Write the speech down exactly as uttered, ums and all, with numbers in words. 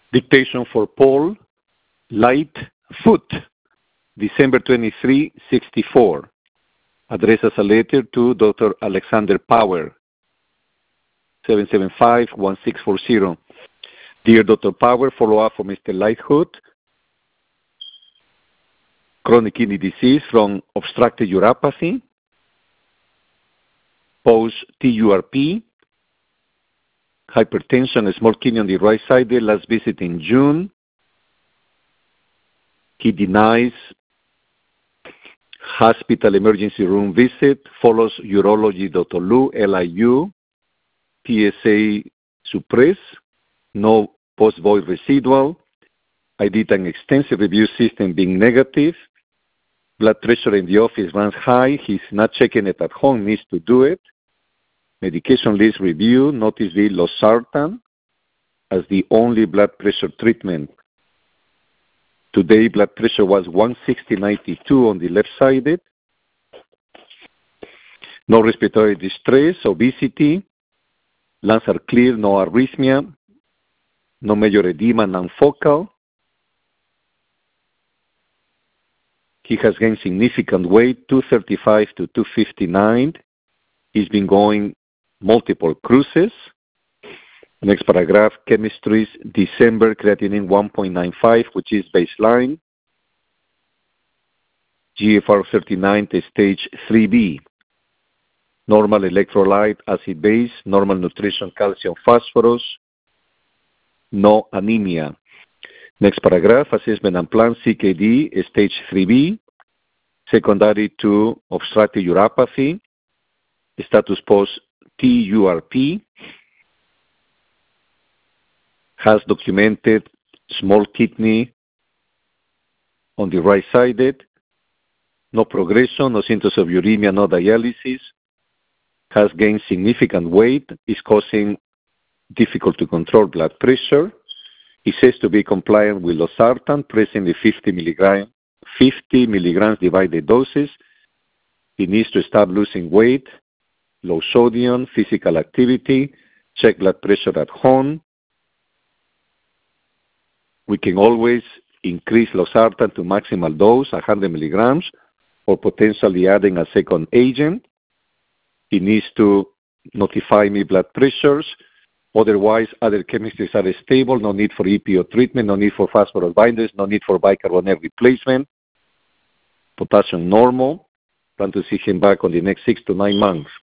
Dictation for Paul Lightfoot, December twenty-third, sixty-four. Address as a letter to Doctor Alexander Power, seven seven five, one six four zero. Dear Doctor Power, follow-up for Mister Lightfoot. Chronic kidney disease from obstructive uropathy, post-T U R P, hypertension, small kidney on the right side, last visit in June. He denies hospital emergency room visit, follows urology, Doctor Lu, L I U, P S A suppress, no post-void residual. I did an extensive review system being negative. Blood pressure in the office runs high. He's not checking it at home, needs to do it. Medication list review, notice the losartan as the only blood pressure treatment. Today, blood pressure was one sixty ninety-two on the left-sided. No respiratory distress, obesity. Lungs are clear, no arrhythmia. No major edema, non-focal. He has gained significant weight, two thirty-five to two fifty-nine. He's been going multiple cruises. Next paragraph, chemistries, December, creatinine one point nine five, which is baseline. G F R thirty-nine to stage three B. Normal electrolyte, acid base, normal nutrition, calcium, phosphorus. No anemia. Next paragraph, assessment and plan, C K D, stage three B, secondary to obstructive uropathy, status post-T U R P, has documented small kidney on the right-sided, no progression, no symptoms of uremia, no dialysis, has gained significant weight, is causing difficult to control blood pressure. He says to be compliant with losartan, present the fifty milligrams, fifty milligrams divided doses. He needs to stop losing weight, low sodium, physical activity, check blood pressure at home. We can always increase losartan to maximal dose, one hundred milligrams, or potentially adding a second agent. He needs to notify me blood pressures. Otherwise, other chemistries are stable, no need for E P O treatment, no need for phosphorus binders, no need for bicarbonate replacement. Potassium normal. Plan to see him back on the next six to nine months.